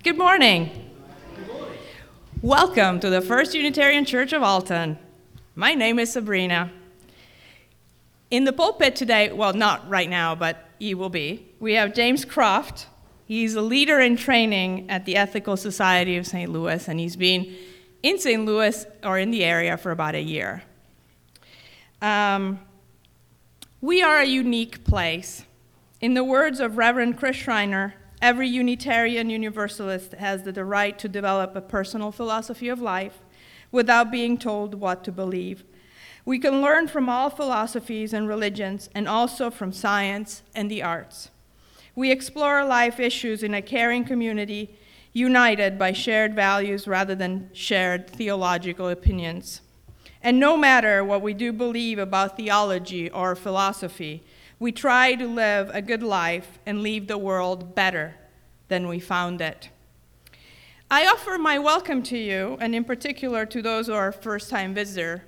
Good morning. Welcome to the First Unitarian Church of Alton. My name is Sabrina. In the pulpit today, well, not right now, but he will be, we have James Croft. He's a leader in training at the Ethical Society of St. Louis, and he's been in St. Louis or in the area for about a year. We are a unique place. In the words of Reverend Chris Schreiner, every Unitarian Universalist has the right to develop a personal philosophy of life without being told what to believe. We can learn from all philosophies and religions, and also from science and the arts. We explore life issues in a caring community, united by shared values rather than shared theological opinions. And no matter what we do believe about theology or philosophy, we try to live a good life and leave the world better than we found it. I offer my welcome to you, and in particular to those who are first-time visitors.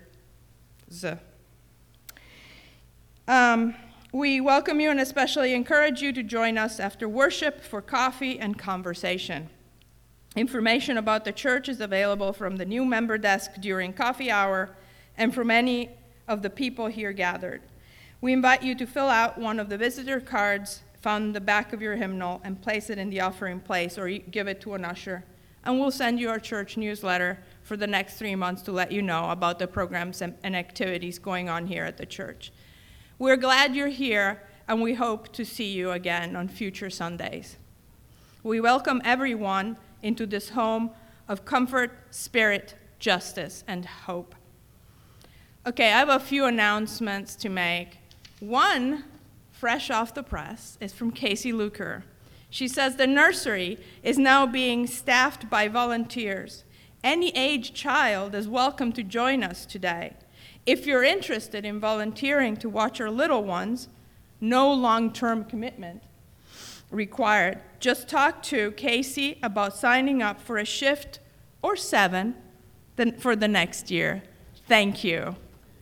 We welcome you and especially encourage you to join us after worship for coffee and conversation. Information about the church is available from the new member desk during coffee hour and from any of the people here gathered. We invite you to fill out one of the visitor cards found in the back of your hymnal and place it in the offering place, or give it to an usher. And we'll send you our church newsletter for the next 3 months to let you know about the programs and activities going on here at the church. We're glad you're here, and we hope to see you again on future Sundays. We welcome everyone into this home of comfort, spirit, justice, and hope. Okay, I have a few announcements to make. One, fresh off the press, is from Casey Luker. She says the nursery is now being staffed by volunteers. Any age child is welcome to join us today. If you're interested in volunteering to watch our little ones, no long-term commitment required. Just talk to Casey about signing up for a shift or 7 for the next year. Thank you.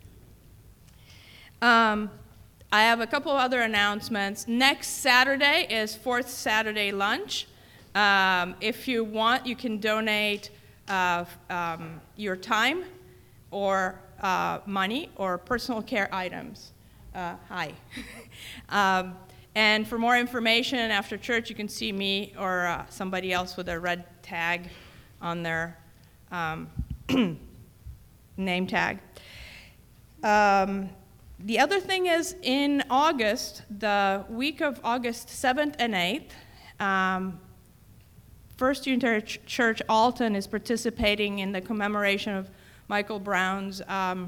I have a couple other announcements. Next Saturday is Fourth Saturday Lunch. If you want, you can donate your time or money or personal care items. Hi. And for more information after church, you can see me or somebody else with a red tag on their name tag. The other thing is, in August, the week of August 7th and 8th, First Unitarian Church Alton is participating in the commemoration of Michael Brown's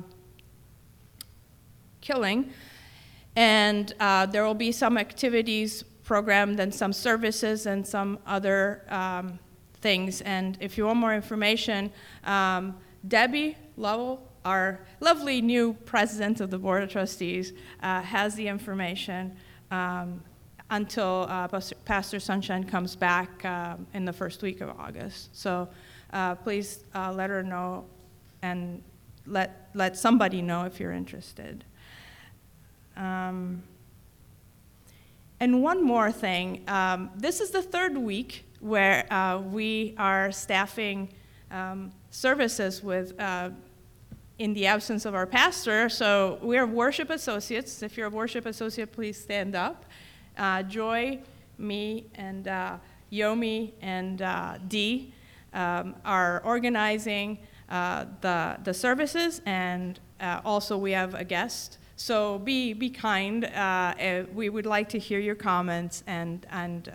killing. And there will be some activities programmed and some services and some other things. And if you want more information, Debbie Lovell, our lovely new president of the Board of Trustees, has the information until Pastor Sunshine comes back in the first week of August. So please let her know and let somebody know if you're interested. And one more thing. This is the third week where we are staffing services with in the absence of our pastor. So we're worship associates. If you're a worship associate, please stand up. Joy, me, and Yomi and Dee are organizing the services, and also we have a guest. So be kind. We would like to hear your comments, and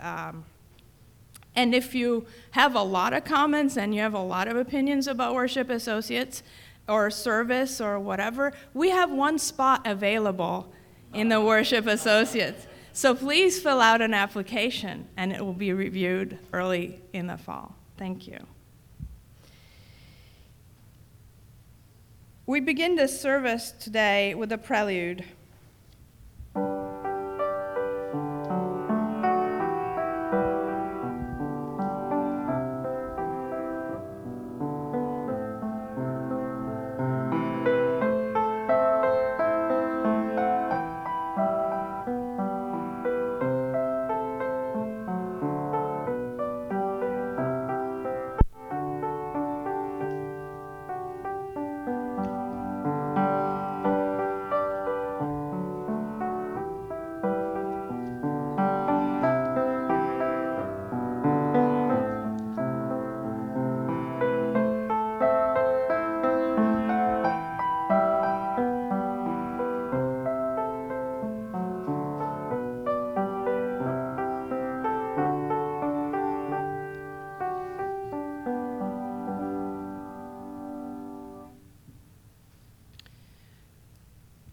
if you have a lot of comments and you have a lot of opinions about worship associates or service or whatever, we have one spot available in the worship associates. So please fill out an application, and it will be reviewed early in the fall. Thank you. We begin this service today with a prelude.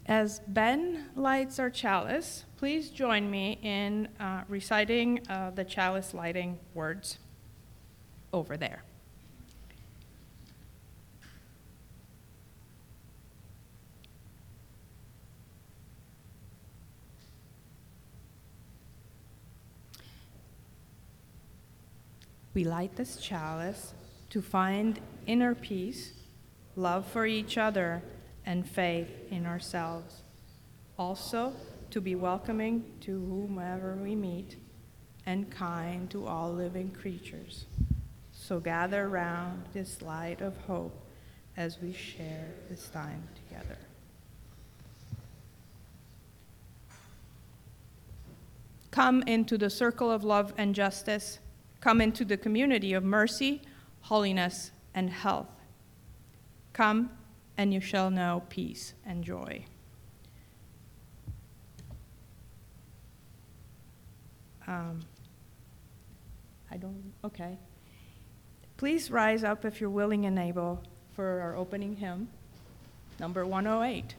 As Ben lights our chalice, please join me in reciting the chalice lighting words over there. We light this chalice to find inner peace, love for each other, and faith in ourselves. Also, to be welcoming to whomever we meet and kind to all living creatures. So gather round this light of hope as we share this time together. Come into the circle of love and justice. Come into the community of mercy, holiness, and health. Come, and you shall know peace and joy. Okay. Please rise up if you're willing and able for our opening hymn, number 108.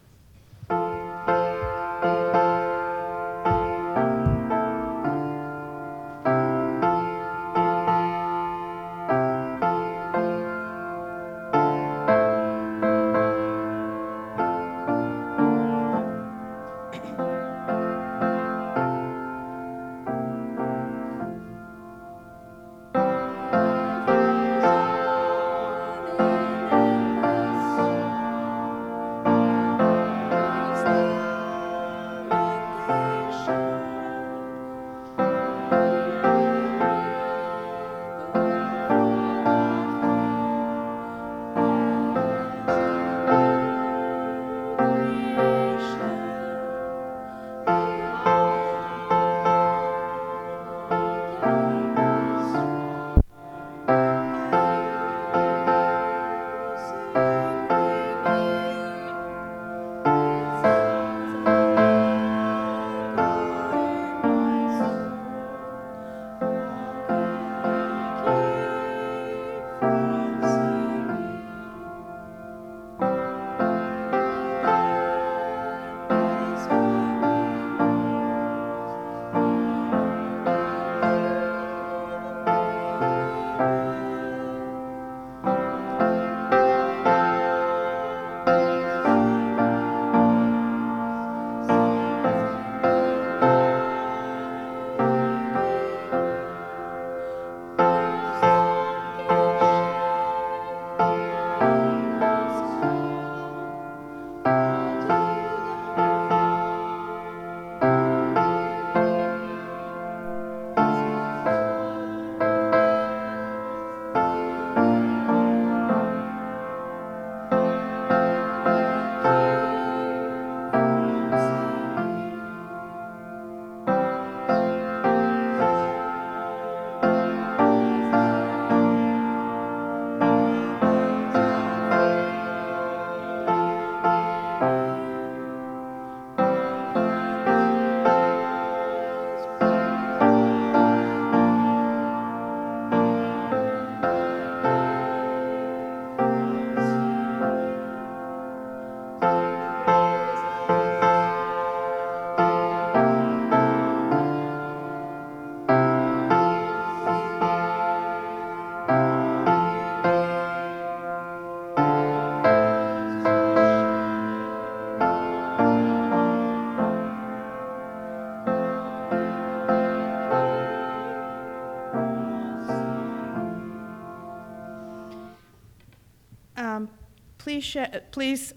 Please,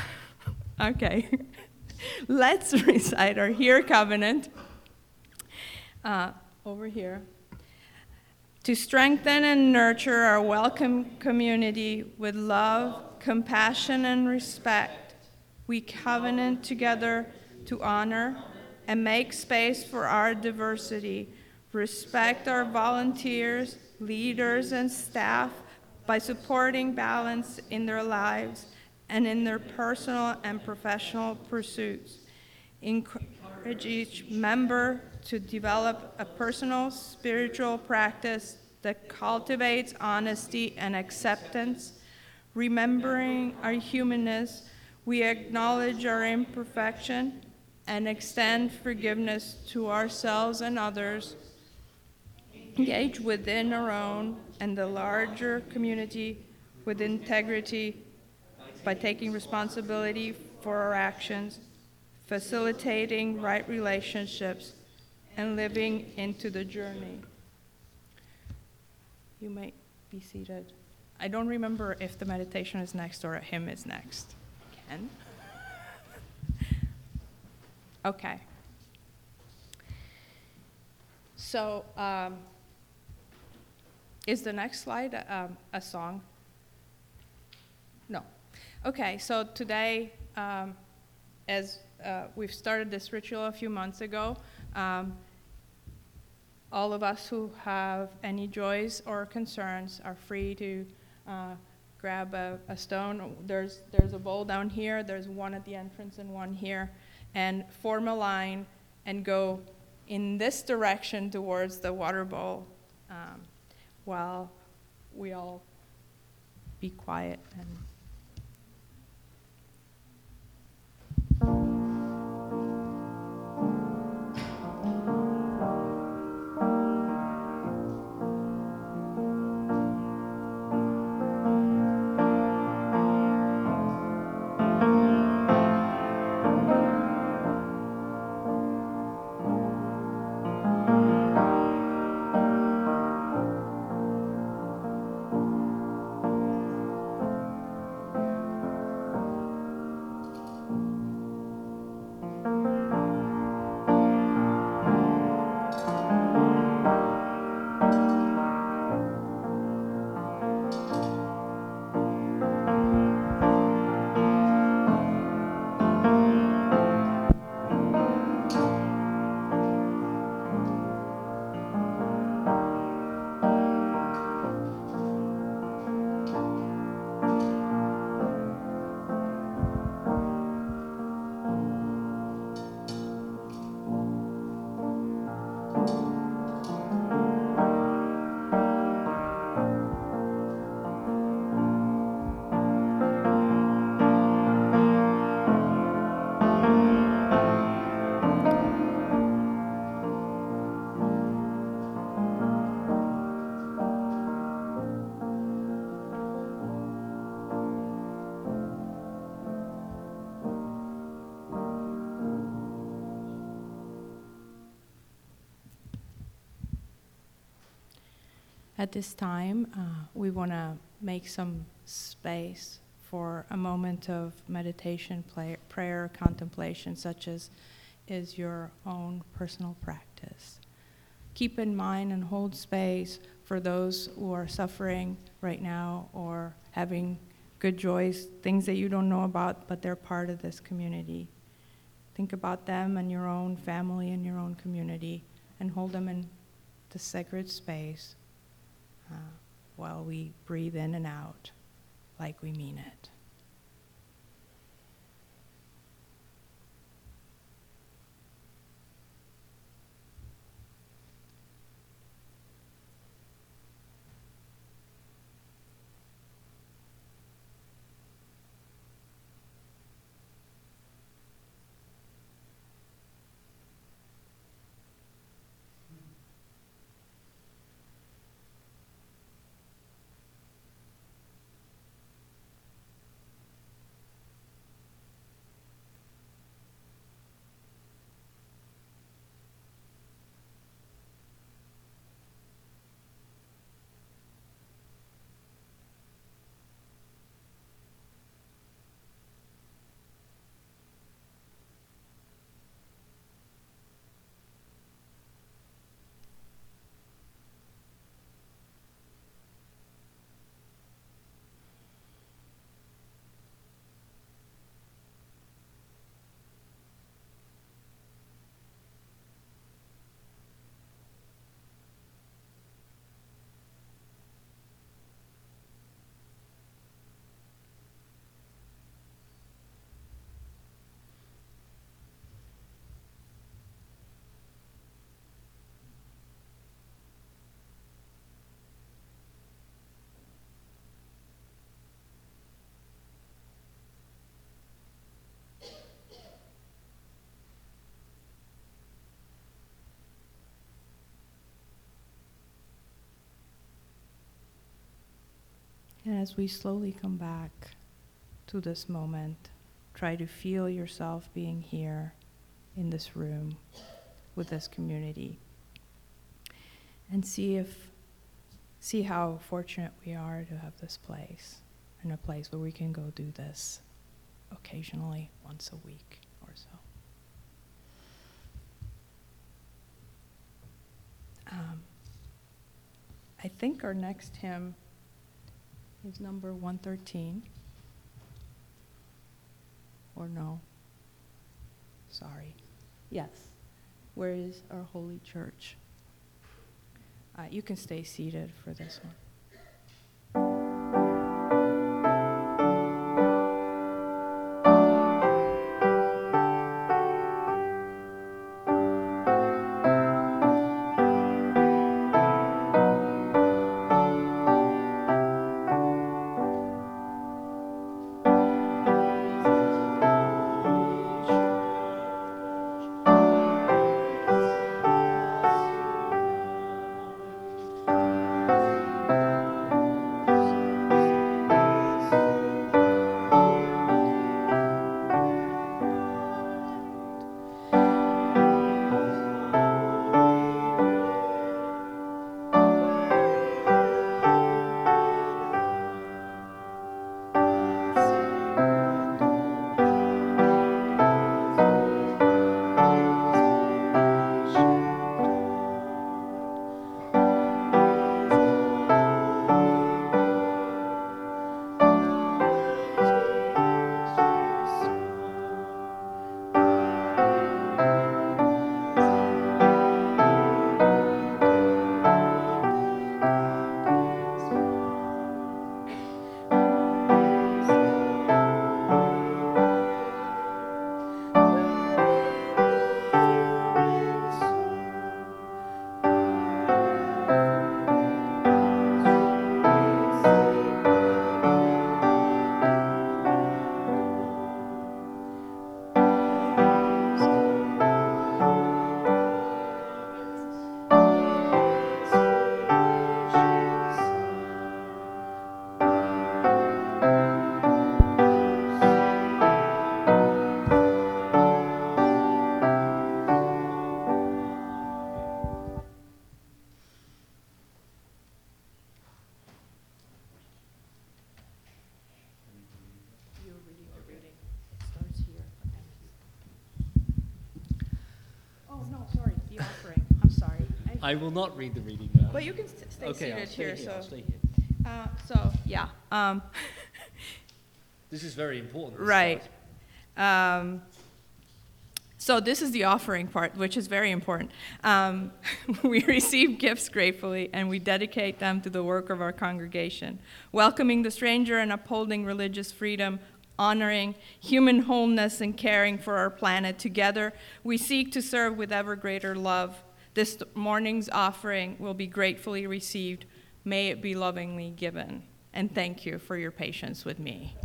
okay. Let's recite our Here Covenant over here. To strengthen and nurture our welcome community with love, compassion, and respect, we covenant together to honor and make space for our diversity, respect our volunteers, leaders, and staff by supporting balance in their lives and in their personal and professional pursuits. Encourage each member to develop a personal spiritual practice that cultivates honesty and acceptance, remembering our humanness We acknowledge our imperfection and extend forgiveness to ourselves and others. Engage within our own and the larger community with integrity by taking responsibility for our actions, facilitating right relationships, and living into the journey. You may be seated. I don't remember if the meditation is next or a hymn is next. Ken? Okay. So, is the next slide a song? No. Okay, so today, as we've started this ritual a few months ago, all of us who have any joys or concerns are free to grab a stone. There's a bowl down here, there's one at the entrance and one here, and form a line and go in this direction towards the water bowl while we all be quiet and at this time, we want to make some space for a moment of meditation, prayer, contemplation, such as is your own personal practice. Keep in mind and hold space for those who are suffering right now or having good joys, things that you don't know about, but they're part of this community. Think about them and your own family and your own community and hold them in the sacred space while we breathe in and out like we mean it. And as we slowly come back to this moment, try to feel yourself being here in this room with this community. And see how fortunate we are to have this place, and a place where we can go do this occasionally, once a week or so. I think our next hymn is number 113. Or no? Sorry. Yes. Where is our holy church? You can stay seated for this one. I will not read the reading now. But you can stay Okay, seated I'll stay here. here. So, I'll stay here. yeah. This is very important. This Right. part. So this is the offering part, which is very important. We receive gifts gratefully, and we dedicate them to the work of our congregation, welcoming the stranger and upholding religious freedom, honoring human wholeness and caring for our planet. Together, we seek to serve with ever greater love. This morning's offering will be gratefully received. May it be lovingly given. And thank you for your patience with me.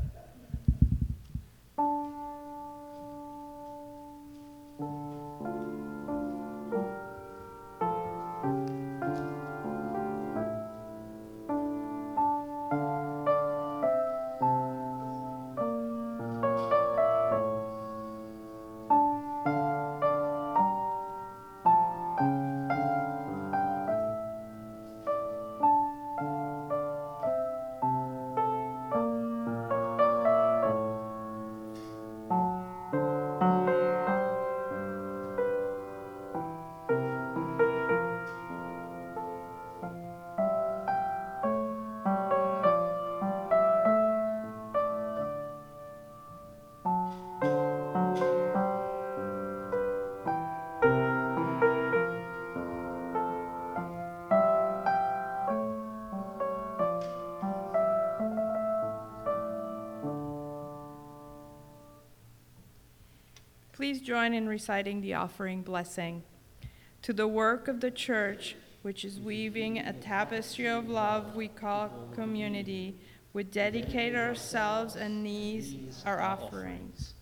Please join in reciting the offering blessing. To the work of the church, which is weaving a tapestry of love we call community, we dedicate ourselves and these our offerings.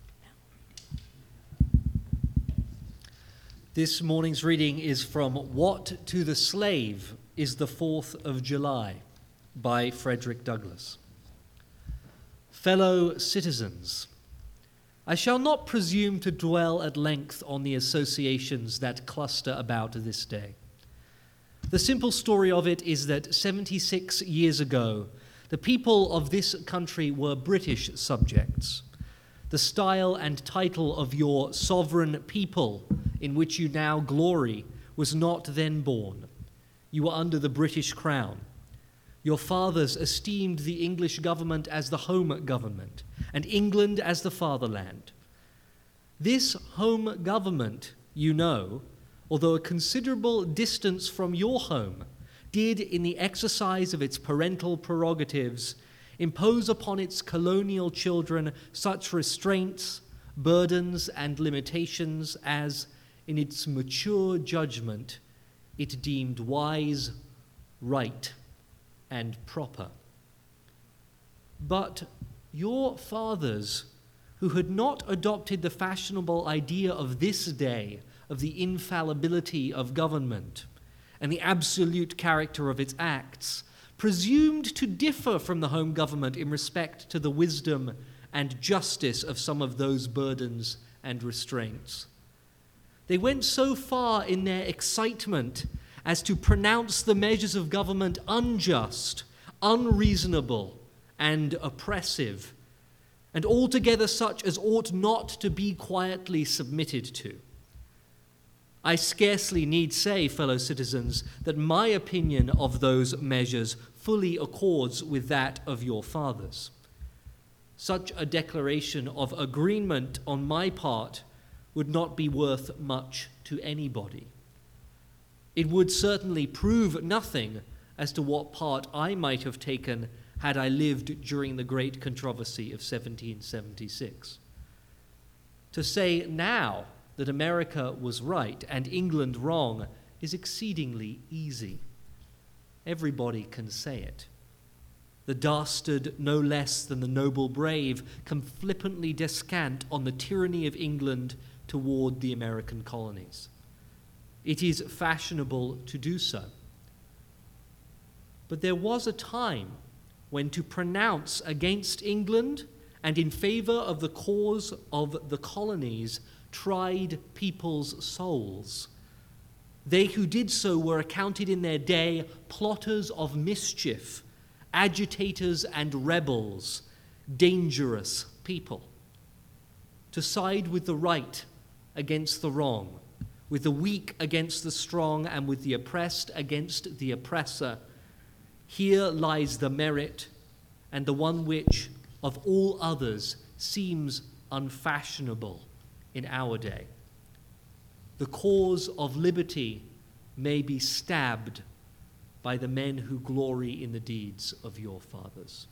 This morning's reading is from What to the Slave is the 4th of July, by Frederick Douglass. Fellow citizens, I shall not presume to dwell at length on the associations that cluster about this day. The simple story of it is that 76 years ago, the people of this country were British subjects. The style and title of your sovereign people, in which you now glory, was not then born. You were under the British crown. Your fathers esteemed the English government as the home government, and England as the fatherland. This home government, you know, although a considerable distance from your home, did, in the exercise of its parental prerogatives, impose upon its colonial children such restraints, burdens, and limitations as, in its mature judgment, it deemed wise, right, and proper. But your fathers, who had not adopted the fashionable idea of this day of the infallibility of government and the absolute character of its acts, presumed to differ from the home government in respect to the wisdom and justice of some of those burdens and restraints. They went so far in their excitement as to pronounce the measures of government unjust, unreasonable, and oppressive, and altogether such as ought not to be quietly submitted to. I scarcely need say, fellow citizens, that my opinion of those measures fully accords with that of your fathers. Such a declaration of agreement on my part would not be worth much to anybody. It would certainly prove nothing as to what part I might have taken had I lived during the great controversy of 1776. To say now that America was right and England wrong is exceedingly easy. Everybody can say it. The dastard, no less than the noble brave, can flippantly descant on the tyranny of England toward the American colonies. It is fashionable to do so. But there was a time when to pronounce against England and in favor of the cause of the colonies tried people's souls. They who did so were accounted in their day plotters of mischief, agitators and rebels, dangerous people. To side with the right against the wrong, with the weak against the strong, and with the oppressed against the oppressor, here lies the merit, and the one which, of all others, seems unfashionable in our day. The cause of liberty may be stabbed by the men who glory in the deeds of your fathers.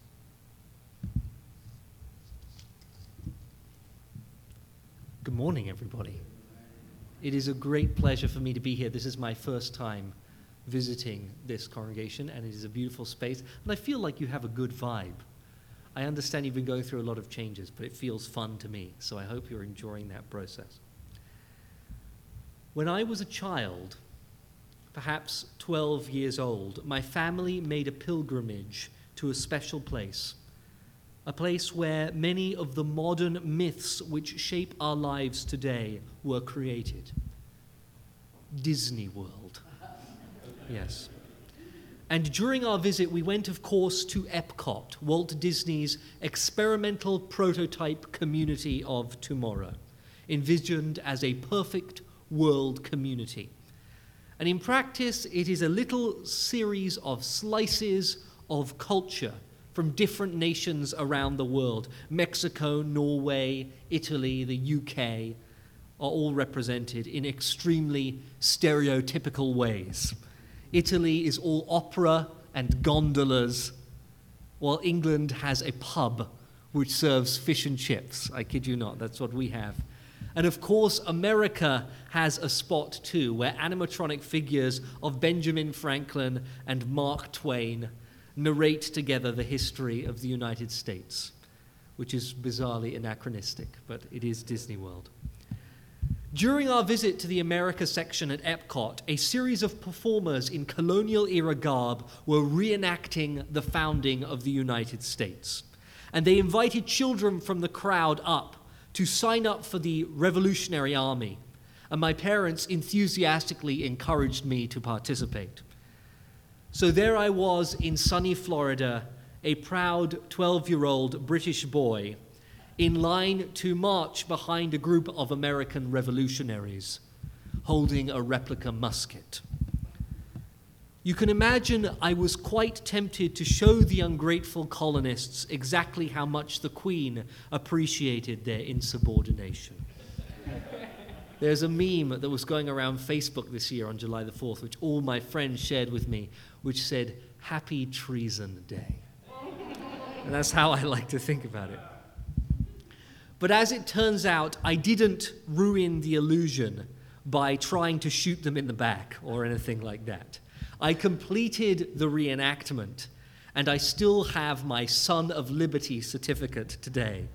Good morning, everybody. It is a great pleasure for me to be here. This is my first time visiting this congregation, and it is a beautiful space, and I feel like you have a good vibe. I understand you've been going through a lot of changes, but it feels fun to me, so I hope you're enjoying that process. When I was a child, perhaps 12 years old, my family made a pilgrimage to a special place, a place where many of the modern myths which shape our lives today were created. Disney World. Yes. And during our visit, we went, of course, to Epcot, Walt Disney's experimental prototype community of tomorrow, envisioned as a perfect world community. And in practice, it is a little series of slices of culture from different nations around the world. Mexico, Norway, Italy, the UK are all represented in extremely stereotypical ways. Italy is all opera and gondolas, while England has a pub which serves fish and chips. I kid you not, that's what we have. And of course, America has a spot too, where animatronic figures of Benjamin Franklin and Mark Twain narrate together the history of the United States, which is bizarrely anachronistic, but it is Disney World. During our visit to the America section at Epcot, a series of performers in colonial-era garb were reenacting the founding of the United States. And they invited children from the crowd up to sign up for the Revolutionary Army. And my parents enthusiastically encouraged me to participate. So there I was in sunny Florida, a proud 12-year-old British boy, in line to march behind a group of American revolutionaries, holding a replica musket. You can imagine I was quite tempted to show the ungrateful colonists exactly how much the Queen appreciated their insubordination. There's a meme that was going around Facebook this year on July the 4th, which all my friends shared with me, which said, "Happy Treason Day." And that's how I like to think about it. But as it turns out, I didn't ruin the illusion by trying to shoot them in the back or anything like that. I completed the reenactment, and I still have my Son of Liberty certificate today.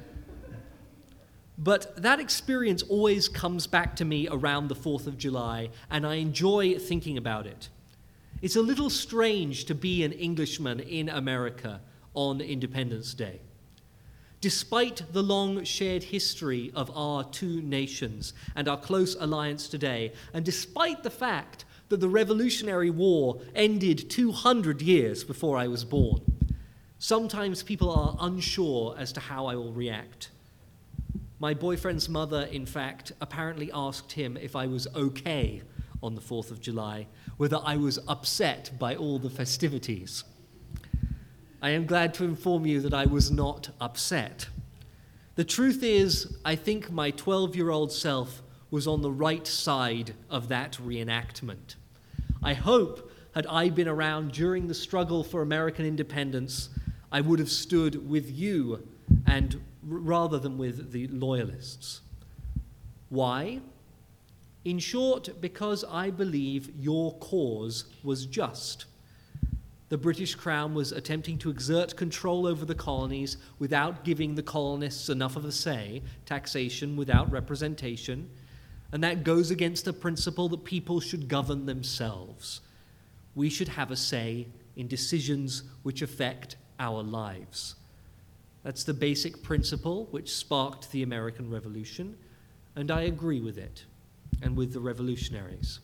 But that experience always comes back to me around the 4th of July, and I enjoy thinking about it. It's a little strange to be an Englishman in America on Independence Day. Despite the long shared history of our two nations and our close alliance today, and despite the fact that the Revolutionary War ended 200 years before I was born, sometimes people are unsure as to how I will react. My boyfriend's mother, in fact, apparently asked him if I was okay on the 4th of July, whether I was upset by all the festivities. I am glad to inform you that I was not upset. The truth is, I think my 12-year-old self was on the right side of that reenactment. I hope, had I been around during the struggle for American independence, I would have stood with you and rather than with the loyalists. Why? In short, because I believe your cause was just. The British Crown was attempting to exert control over the colonies without giving the colonists enough of a say, taxation without representation, and that goes against the principle that people should govern themselves. We should have a say in decisions which affect our lives. That's the basic principle which sparked the American Revolution, and I agree with it, and with the revolutionaries.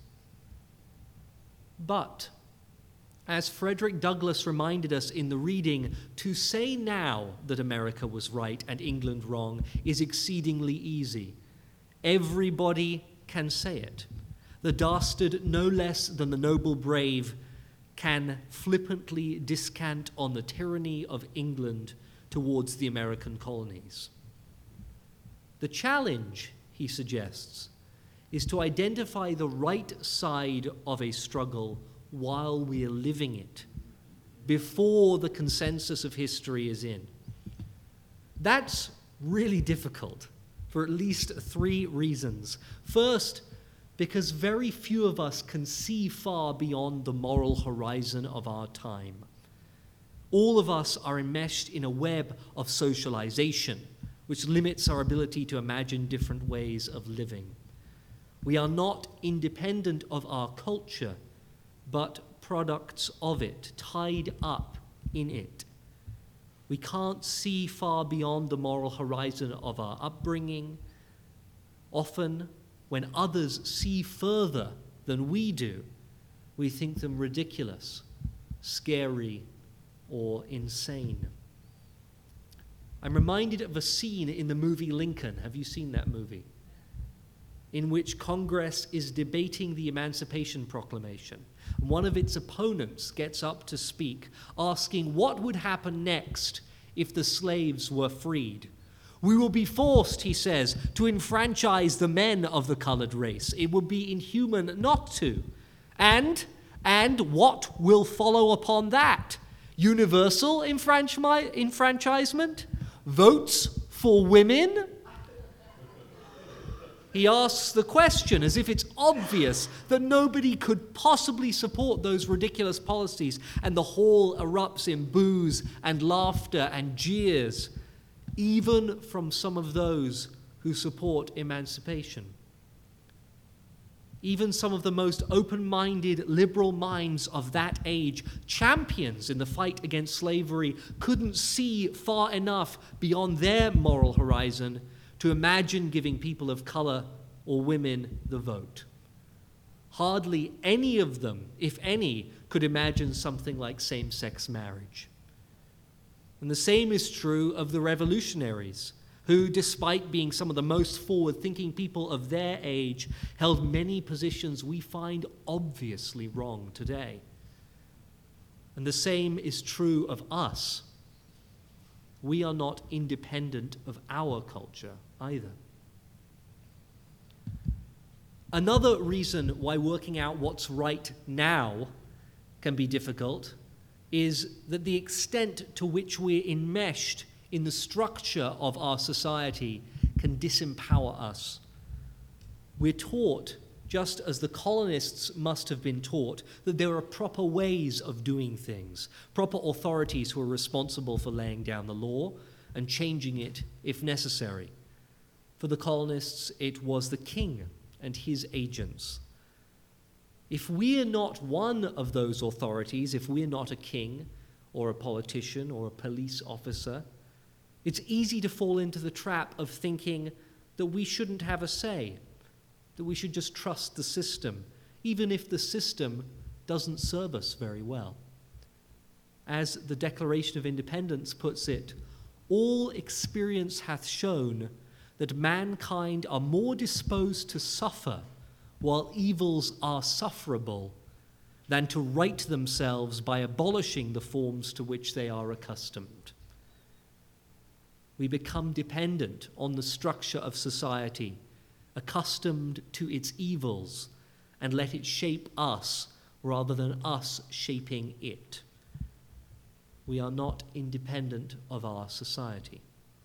But, as Frederick Douglass reminded us in the reading, to say now that America was right and England wrong is exceedingly easy. Everybody can say it. The dastard, no less than the noble brave, can flippantly descant on the tyranny of England towards the American colonies. The challenge, he suggests, is to identify the right side of a struggle while we are living it, before the consensus of history is in. That's really difficult for at least 3 reasons. First, because very few of us can see far beyond the moral horizon of our time. All of us are enmeshed in a web of socialization, which limits our ability to imagine different ways of living. We are not independent of our culture, but products of it, tied up in it. We can't see far beyond the moral horizon of our upbringing. Often, when others see further than we do, we think them ridiculous, scary, or insane. I'm reminded of a scene in the movie Lincoln. Have you seen that movie? In which Congress is debating the Emancipation Proclamation. One of its opponents gets up to speak, asking what would happen next if the slaves were freed. We will be forced, he says, to enfranchise the men of the colored race. It would be inhuman not to. And what will follow upon that? Universal enfranchisement? Votes for women? He asks the question as if it's obvious that nobody could possibly support those ridiculous policies, and the hall erupts in boos and laughter and jeers, even from some of those who support emancipation. Even some of the most open-minded liberal minds of that age, champions in the fight against slavery, couldn't see far enough beyond their moral horizon to imagine giving people of color or women the vote. Hardly any of them, if any, could imagine something like same-sex marriage. And the same is true of the revolutionaries, who, despite being some of the most forward-thinking people of their age, held many positions we find obviously wrong today. And the same is true of us. We are not independent of our culture either. Another reason why working out what's right now can be difficult is that the extent to which we're enmeshed in the structure of our society can disempower us. We're taught, just as the colonists must have been taught, that there are proper ways of doing things, proper authorities who are responsible for laying down the law and changing it if necessary. For the colonists, it was the king and his agents. If we are not one of those authorities, if we're not a king or a politician or a police officer, it's easy to fall into the trap of thinking that we shouldn't have a say, that we should just trust the system, even if the system doesn't serve us very well. As the Declaration of Independence puts it, all experience hath shown that mankind are more disposed to suffer while evils are sufferable than to right themselves by abolishing the forms to which they are accustomed. We become dependent on the structure of society, accustomed to its evils, and let it shape us rather than us shaping it. We are not independent of our society.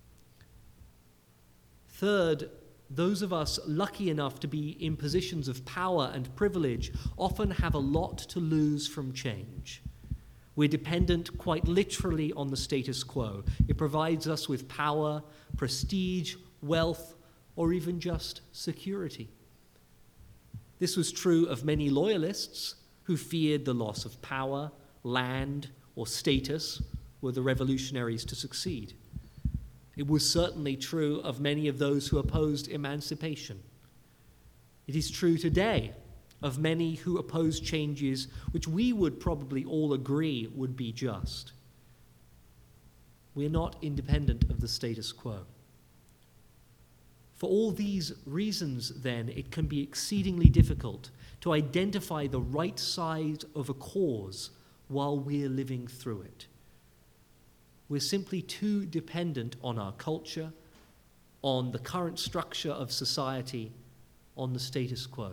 Third, those of us lucky enough to be in positions of power and privilege often have a lot to lose from change. We're dependent quite literally on the status quo. It provides us with power, prestige, wealth, or even just security. This was true of many loyalists who feared the loss of power, land, or status were the revolutionaries to succeed. It was certainly true of many of those who opposed emancipation. It is true today of many who oppose changes which we would probably all agree would be just. We are not independent of the status quo. For all these reasons, then, it can be exceedingly difficult to identify the right side of a cause while we're living through it. We're simply too dependent on our culture, on the current structure of society, on the status quo.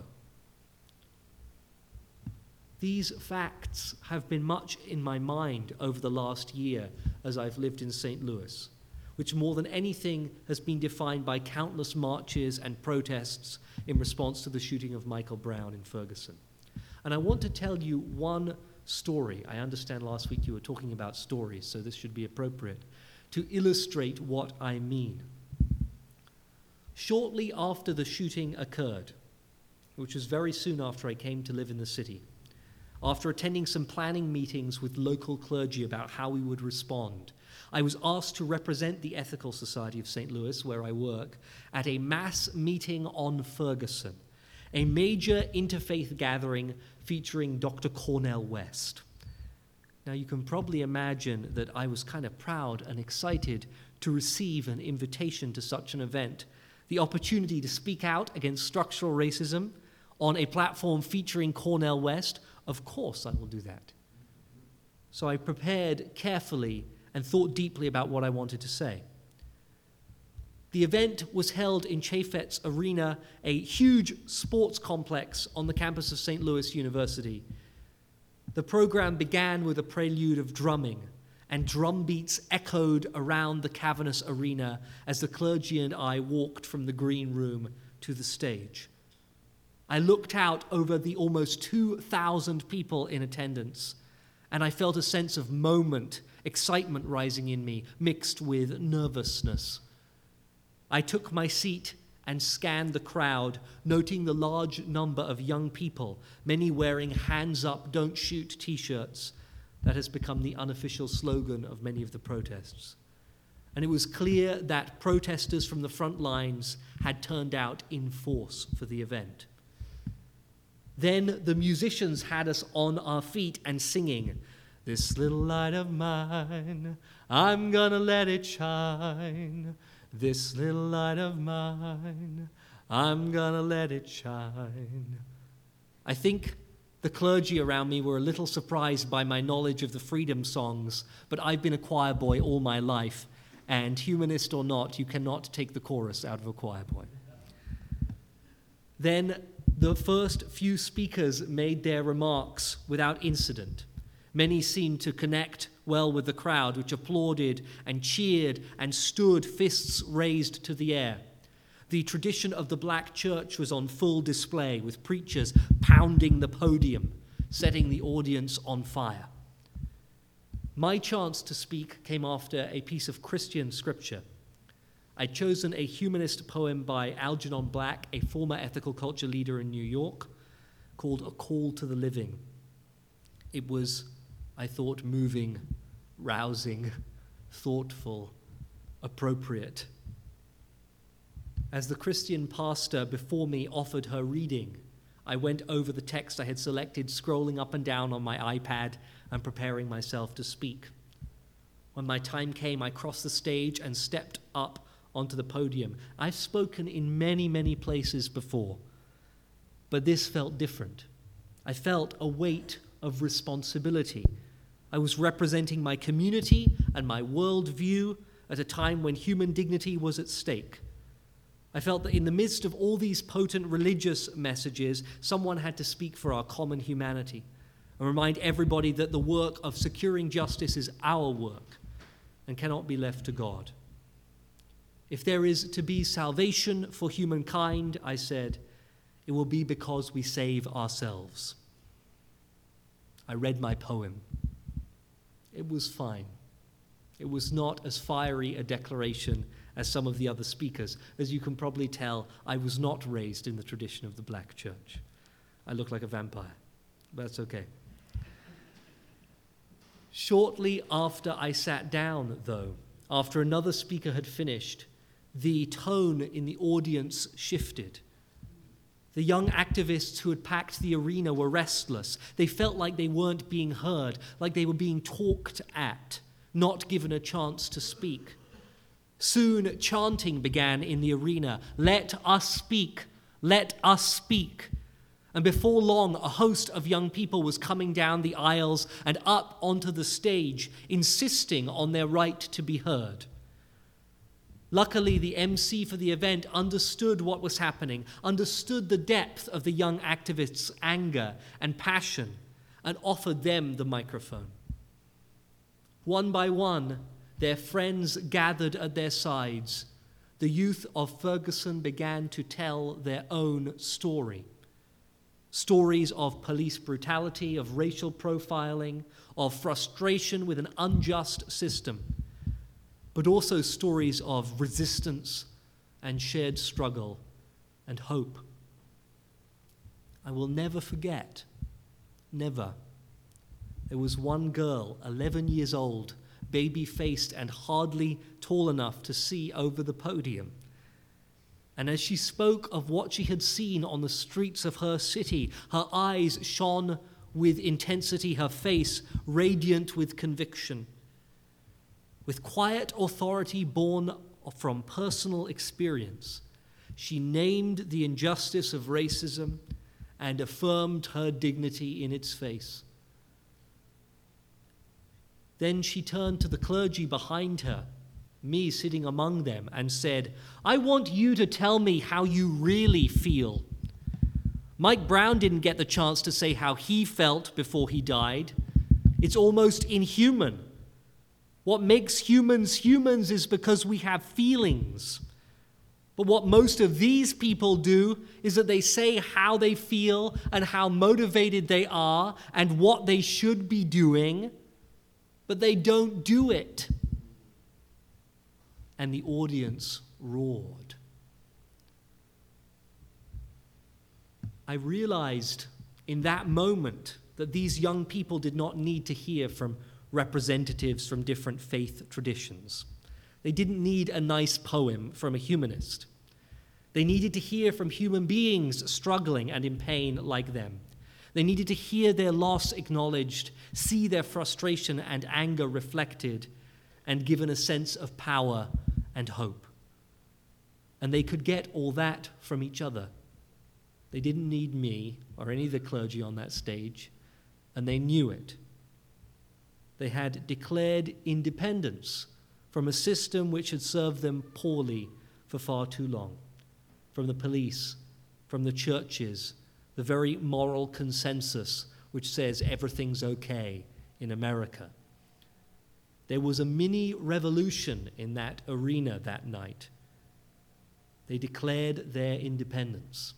These facts have been much in my mind over the last year as I've lived in St. Louis, which more than anything has been defined by countless marches and protests in response to the shooting of Michael Brown in Ferguson. And I want to tell you one story. I understand last week you were talking about stories, so this should be appropriate, to illustrate what I mean. Shortly after the shooting occurred, which was very soon after I came to live in the city, after attending some planning meetings with local clergy about how we would respond, I was asked to represent the Ethical Society of St. Louis, where I work, at a mass meeting on Ferguson, a major interfaith gathering featuring Dr. Cornel West. Now, you can probably imagine that I was kind of proud and excited to receive an invitation to such an event, the opportunity to speak out against structural racism on a platform featuring Cornel West. Of course I will do that. So I prepared carefully and thought deeply about what I wanted to say. The event was held in Chaffetz Arena, a huge sports complex on the campus of St. Louis University. The program began with a prelude of drumming, and drum beats echoed around the cavernous arena as the clergy and I walked from the green room to the stage. I looked out over the almost 2,000 people in attendance, and I felt a sense of excitement rising in me, mixed with nervousness. I took my seat and scanned the crowd, noting the large number of young people, many wearing "Hands Up, Don't Shoot" t-shirts that has become the unofficial slogan of many of the protests. And it was clear that protesters from the front lines had turned out in force for the event. Then the musicians had us on our feet and singing, "This little light of mine, I'm gonna let it shine. This little light of mine, I'm gonna let it shine." I think the clergy around me were a little surprised by my knowledge of the freedom songs, but I've been a choir boy all my life, and humanist or not, you cannot take the chorus out of a choir boy. Then the first few speakers made their remarks without incident. Many seemed to connect well with the crowd, which applauded and cheered and stood, fists raised to the air. The tradition of the black church was on full display, with preachers pounding the podium, setting the audience on fire. My chance to speak came after a piece of Christian scripture. I'd chosen a humanist poem by Algernon Black, a former ethical culture leader in New York, called "A Call to the Living." It was, I thought, moving, rousing, thoughtful, appropriate. As the Christian pastor before me offered her reading, I went over the text I had selected, scrolling up and down on my iPad and preparing myself to speak. When my time came, I crossed the stage and stepped up onto the podium. I've spoken in many, many places before, but this felt different. I felt a weight of responsibility. I was representing my community and my worldview at a time when human dignity was at stake. I felt that in the midst of all these potent religious messages, someone had to speak for our common humanity and remind everybody that the work of securing justice is our work and cannot be left to God. If there is to be salvation for humankind, I said, it will be because we save ourselves. I read my poem. It was fine. It was not as fiery a declaration as some of the other speakers. As you can probably tell, I was not raised in the tradition of the black church. I look like a vampire, but that's okay. Shortly after I sat down, though, after another speaker had finished, the tone in the audience shifted. The young activists who had packed the arena were restless. They felt like they weren't being heard, like they were being talked at, not given a chance to speak. Soon, chanting began in the arena, "Let us speak, let us speak." And before long, a host of young people was coming down the aisles and up onto the stage, insisting on their right to be heard. Luckily, the MC for the event understood what was happening, understood the depth of the young activists' anger and passion, and offered them the microphone. One by one, their friends gathered at their sides. The youth of Ferguson began to tell their own story. Stories of police brutality, of racial profiling, of frustration with an unjust system, but also stories of resistance and shared struggle and hope. I will never forget, never. There was one girl, 11 years old, baby-faced and hardly tall enough to see over the podium. And as she spoke of what she had seen on the streets of her city, her eyes shone with intensity, her face radiant with conviction. With quiet authority born from personal experience, she named the injustice of racism and affirmed her dignity in its face. Then she turned to the clergy behind her, me sitting among them, and said, "I want you to tell me how you really feel. Mike Brown didn't get the chance to say how he felt before he died. It's almost inhuman. What makes humans humans is because we have feelings. But what most of these people do is that they say how they feel and how motivated they are and what they should be doing, but they don't do it." And the audience roared. I realized in that moment that these young people did not need to hear from representatives from different faith traditions. They didn't need a nice poem from a humanist. They needed to hear from human beings struggling and in pain like them. They needed to hear their loss acknowledged, see their frustration and anger reflected, and given a sense of power and hope. And they could get all that from each other. They didn't need me or any of the clergy on that stage, and they knew it. They had declared independence from a system which had served them poorly for far too long, from the police, from the churches, the very moral consensus which says everything's okay in America. There was a mini revolution in that arena that night. They declared their independence.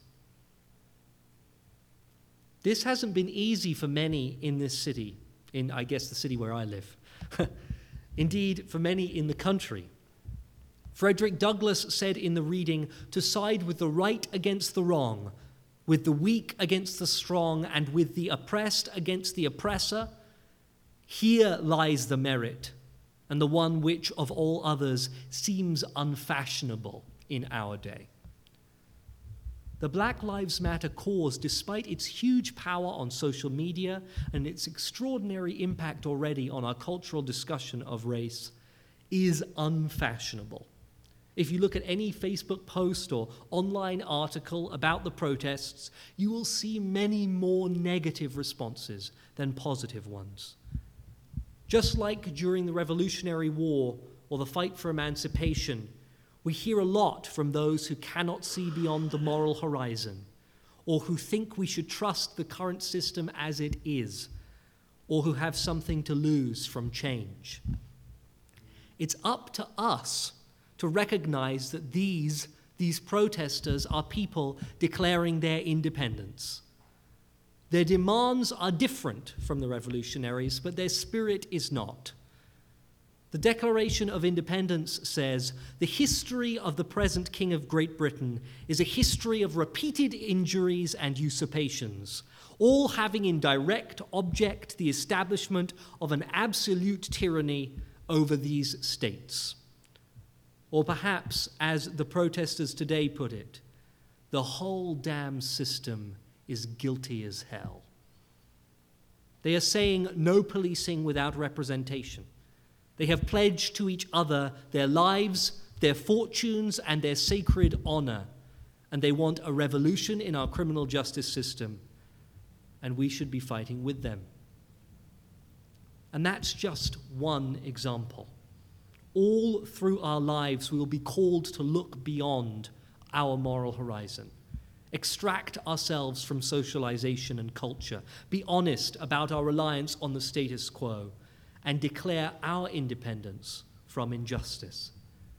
This hasn't been easy for many in this city, in, I guess, the city where I live. Indeed, for many in the country. Frederick Douglass said in the reading, to side with the right against the wrong, with the weak against the strong, and with the oppressed against the oppressor, here lies the merit, and the one which of all others seems unfashionable in our day. The Black Lives Matter cause, despite its huge power on social media and its extraordinary impact already on our cultural discussion of race, is unfashionable. If you look at any Facebook post or online article about the protests, you will see many more negative responses than positive ones. Just like during the Revolutionary War or the fight for emancipation, we hear a lot from those who cannot see beyond the moral horizon, or who think we should trust the current system as it is, or who have something to lose from change. It's up to us to recognize that these protesters are people declaring their independence. Their demands are different from the revolutionaries, but their spirit is not. The Declaration of Independence says, the history of the present King of Great Britain is a history of repeated injuries and usurpations, all having in direct object the establishment of an absolute tyranny over these states. Or perhaps, as the protesters today put it, the whole damn system is guilty as hell. They are saying no policing without representation. They have pledged to each other their lives, their fortunes, and their sacred honor, and they want a revolution in our criminal justice system, and we should be fighting with them. And that's just one example. All through our lives, we will be called to look beyond our moral horizon, extract ourselves from socialization and culture, be honest about our reliance on the status quo, and declare our independence from injustice.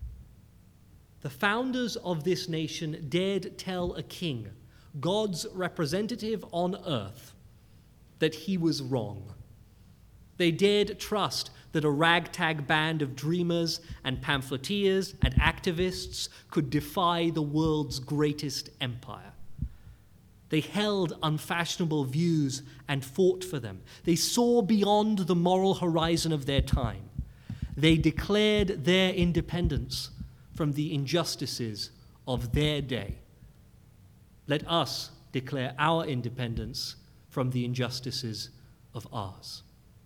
The founders of this nation dared tell a king, God's representative on earth, that he was wrong. They dared trust that a ragtag band of dreamers and pamphleteers and activists could defy the world's greatest empire. They held unfashionable views and fought for them. They saw beyond the moral horizon of their time. They declared their independence from the injustices of their day. Let us declare our independence from the injustices of ours.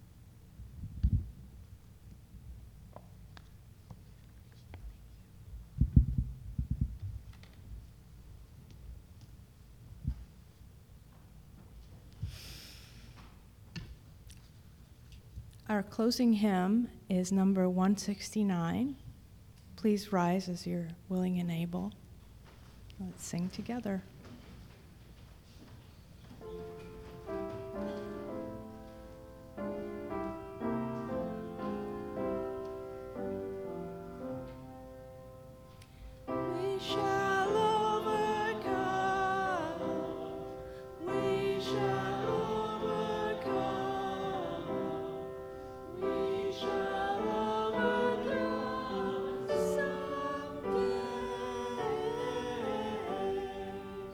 Our closing hymn is number 169. Please rise as you're willing and able. Let's sing together. We shall overcome. We shall overcome. We shall overcome someday.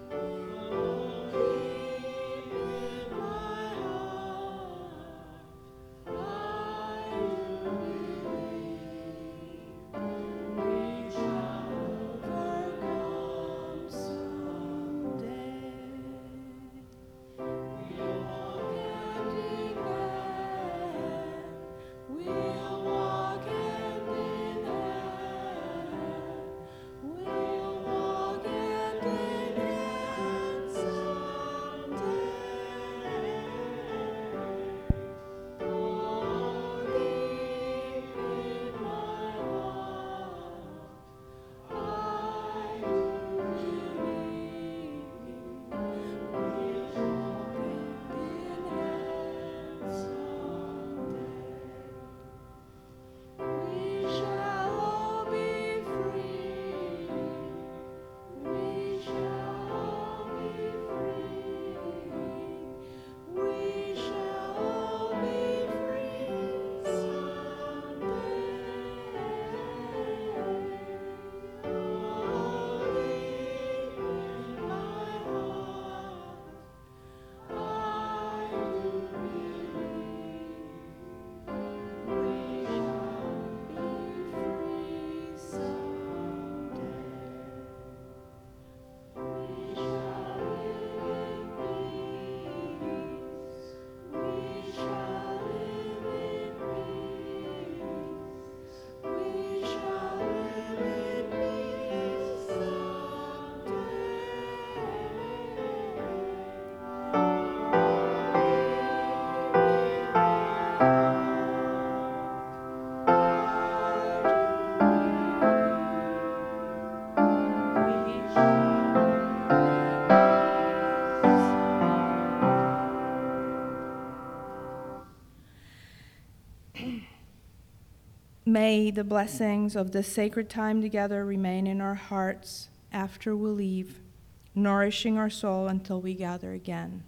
May the blessings of this sacred time together remain in our hearts after we leave, nourishing our soul until we gather again.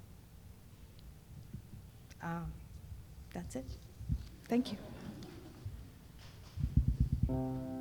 That's it. Thank you.